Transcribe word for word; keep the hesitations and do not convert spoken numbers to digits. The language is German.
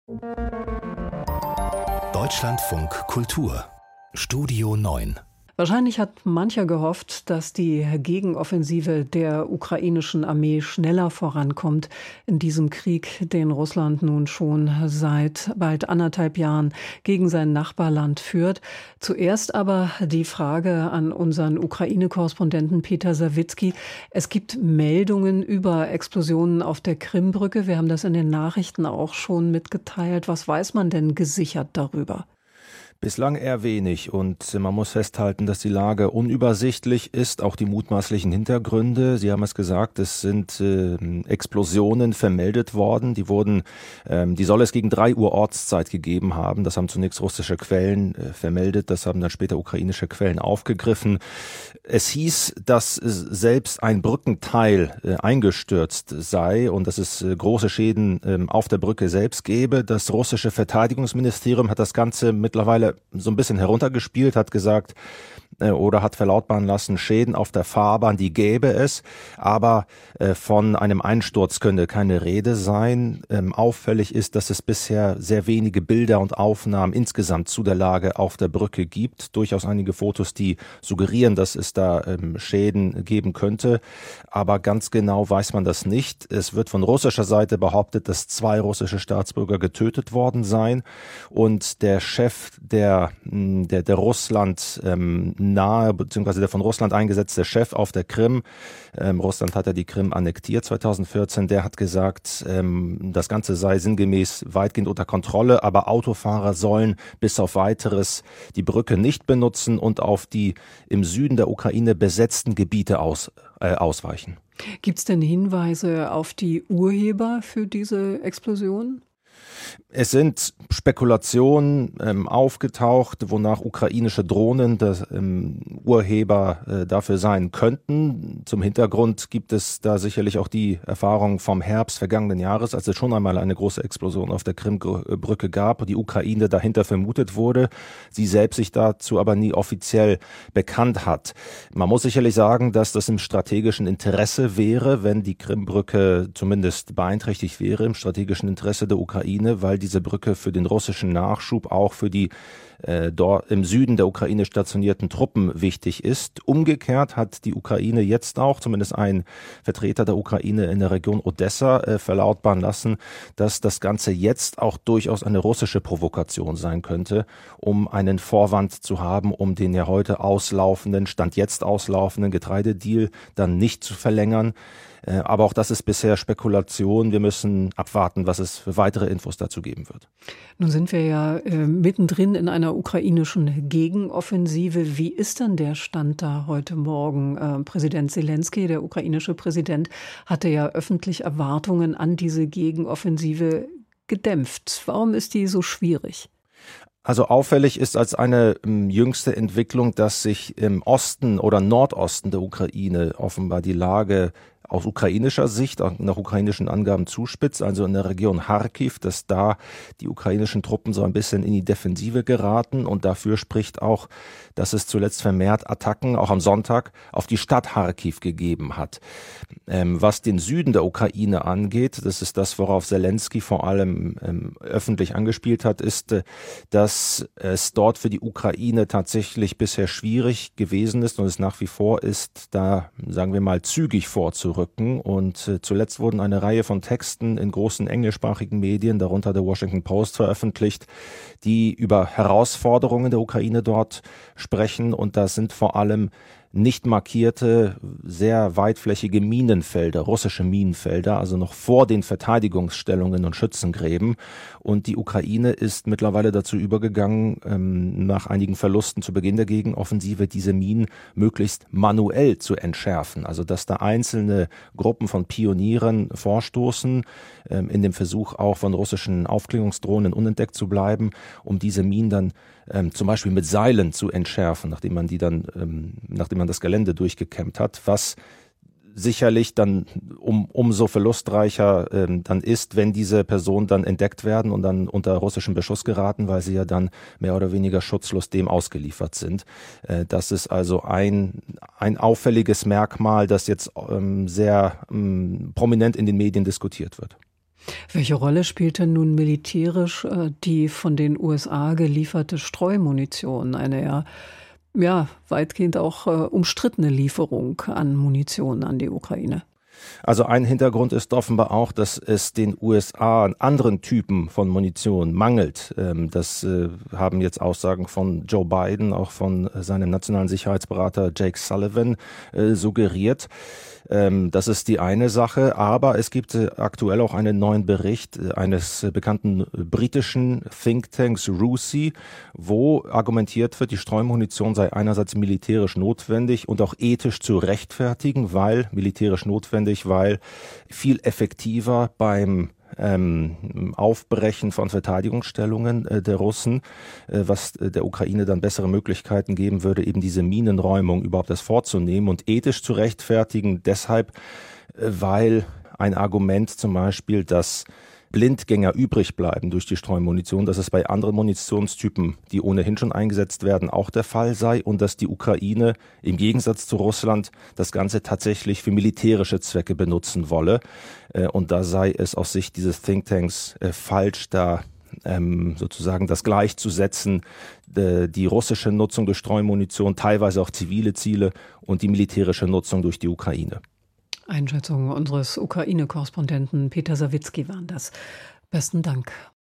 Deutschlandfunk Kultur Studio neun. Wahrscheinlich hat mancher gehofft, dass die Gegenoffensive der ukrainischen Armee schneller vorankommt in diesem Krieg, den Russland nun schon seit bald anderthalb Jahren gegen sein Nachbarland führt. Zuerst aber die Frage an unseren Ukraine-Korrespondenten Peter Sawicki. Es gibt Meldungen über Explosionen auf der Krimbrücke. Wir haben das in den Nachrichten auch schon mitgeteilt. Was weiß man denn gesichert darüber? Bislang eher wenig und man muss festhalten, dass die Lage unübersichtlich ist, auch die mutmaßlichen Hintergründe. Sie haben es gesagt, es sind äh, Explosionen vermeldet worden, die wurden, ähm, die soll es gegen drei Uhr Ortszeit gegeben haben. Das haben zunächst russische Quellen äh, vermeldet, das haben dann später ukrainische Quellen aufgegriffen. Es hieß, dass selbst ein Brückenteil äh, eingestürzt sei und dass es äh, große Schäden äh, auf der Brücke selbst gäbe. Das russische Verteidigungsministerium hat das Ganze mittlerweile so ein bisschen heruntergespielt, hat gesagt äh, oder hat verlautbaren lassen, Schäden auf der Fahrbahn, die gäbe es, aber äh, von einem Einsturz könne keine Rede sein. Ähm, auffällig ist, dass es bisher sehr wenige Bilder und Aufnahmen insgesamt zu der Lage auf der Brücke gibt. Durchaus einige Fotos, die suggerieren, dass es da ähm, Schäden geben könnte, aber ganz genau weiß man das nicht. Es wird von russischer Seite behauptet, dass zwei russische Staatsbürger getötet worden seien und der Chef der Der, der, der Russland ähm, nahe, beziehungsweise der von Russland eingesetzte Chef auf der Krim, ähm, Russland hat ja die Krim annektiert zweitausendvierzehn, der hat gesagt, ähm, das Ganze sei sinngemäß weitgehend unter Kontrolle, aber Autofahrer sollen bis auf Weiteres die Brücke nicht benutzen und auf die im Süden der Ukraine besetzten Gebiete aus, äh, ausweichen. Gibt es denn Hinweise auf die Urheber für diese Explosion? Es sind Spekulationen ähm, aufgetaucht, wonach ukrainische Drohnen der ähm, Urheber äh, dafür sein könnten. Zum Hintergrund gibt es da sicherlich auch die Erfahrung vom Herbst vergangenen Jahres, als es schon einmal eine große Explosion auf der Krimbrücke gab und die Ukraine dahinter vermutet wurde, sie selbst sich dazu aber nie offiziell bekannt hat. Man muss sicherlich sagen, dass das im strategischen Interesse wäre, wenn die Krimbrücke zumindest beeinträchtigt wäre, im strategischen Interesse der Ukraine, weil diese Brücke für den russischen Nachschub auch für die äh, dort im Süden der Ukraine stationierten Truppen wichtig ist. Umgekehrt hat die Ukraine jetzt auch, zumindest ein Vertreter der Ukraine in der Region Odessa, äh, verlautbaren lassen, dass das Ganze jetzt auch durchaus eine russische Provokation sein könnte, um einen Vorwand zu haben, um den ja heute auslaufenden, Stand jetzt auslaufenden Getreidedeal dann nicht zu verlängern. Aber auch das ist bisher Spekulation. Wir müssen abwarten, was es für weitere Infos dazu geben wird. Nun sind wir ja äh, mittendrin in einer ukrainischen Gegenoffensive. Wie ist denn der Stand da heute Morgen? Äh, Präsident Zelensky, der ukrainische Präsident, hatte ja öffentlich Erwartungen an diese Gegenoffensive gedämpft. Warum ist die so schwierig? Also auffällig ist als eine ähm, jüngste Entwicklung, dass sich im Osten oder Nordosten der Ukraine offenbar die Lage aus ukrainischer Sicht, nach ukrainischen Angaben zuspitzt, also in der Region Charkiw, dass da die ukrainischen Truppen so ein bisschen in die Defensive geraten und dafür spricht auch, dass es zuletzt vermehrt Attacken, auch am Sonntag, auf die Stadt Charkiw gegeben hat. Ähm, was den Süden der Ukraine angeht, das ist das, worauf Zelensky vor allem ähm, öffentlich angespielt hat, ist, äh, dass es dort für die Ukraine tatsächlich bisher schwierig gewesen ist und es nach wie vor ist, da, sagen wir mal, zügig vorzurücken. Und äh, zuletzt wurden eine Reihe von Texten in großen englischsprachigen Medien, darunter der Washington Post, veröffentlicht, die über Herausforderungen der Ukraine dort sprechen. Und das sind vor allem nicht markierte, sehr weitflächige Minenfelder, russische Minenfelder, also noch vor den Verteidigungsstellungen und Schützengräben. Und die Ukraine ist mittlerweile dazu übergegangen, ähm, nach einigen Verlusten zu Beginn der Gegenoffensive diese Minen möglichst manuell zu entschärfen. Also dass da einzelne Gruppen von Pionieren vorstoßen, ähm, in dem Versuch auch von russischen Aufklärungsdrohnen unentdeckt zu bleiben, um diese Minen dann ähm, zum Beispiel mit Seilen zu entschärfen, nachdem man die dann, ähm, nachdem man das Gelände durchgekämmt hat, was sicherlich dann um, umso verlustreicher ähm, dann ist, wenn diese Personen dann entdeckt werden und dann unter russischen Beschuss geraten, weil sie ja dann mehr oder weniger schutzlos dem ausgeliefert sind. Äh, das ist also ein, ein auffälliges Merkmal, das jetzt ähm, sehr ähm, prominent in den Medien diskutiert wird. Welche Rolle spielt denn nun militärisch äh, die von den U S A gelieferte Streumunition, eine ja, ja weitgehend auch äh, umstrittene Lieferung an Munition an die Ukraine? Also ein Hintergrund ist offenbar auch, dass es den U S A an anderen Typen von Munition mangelt. Das haben jetzt Aussagen von Joe Biden, auch von seinem nationalen Sicherheitsberater Jake Sullivan suggeriert. Das ist die eine Sache, aber es gibt aktuell auch einen neuen Bericht eines bekannten britischen Thinktanks RUSI, wo argumentiert wird, die Streumunition sei einerseits militärisch notwendig und auch ethisch zu rechtfertigen, weil militärisch notwendig, weil viel effektiver beim Ähm, Aufbrechen von Verteidigungsstellungen äh, der Russen, äh, was äh, der Ukraine dann bessere Möglichkeiten geben würde, eben diese Minenräumung überhaupt erst vorzunehmen und ethisch zu rechtfertigen, deshalb, äh, weil ein Argument zum Beispiel, dass Blindgänger übrig bleiben durch die Streumunition, dass es bei anderen Munitionstypen, die ohnehin schon eingesetzt werden, auch der Fall sei und dass die Ukraine im Gegensatz zu Russland das Ganze tatsächlich für militärische Zwecke benutzen wolle. Und da sei es aus Sicht dieses Thinktanks falsch, da ähm, sozusagen das gleichzusetzen, die russische Nutzung durch Streumunition, teilweise auch zivile Ziele und die militärische Nutzung durch die Ukraine. Einschätzung unseres Ukraine-Korrespondenten Peter Sawicki waren das. Besten Dank.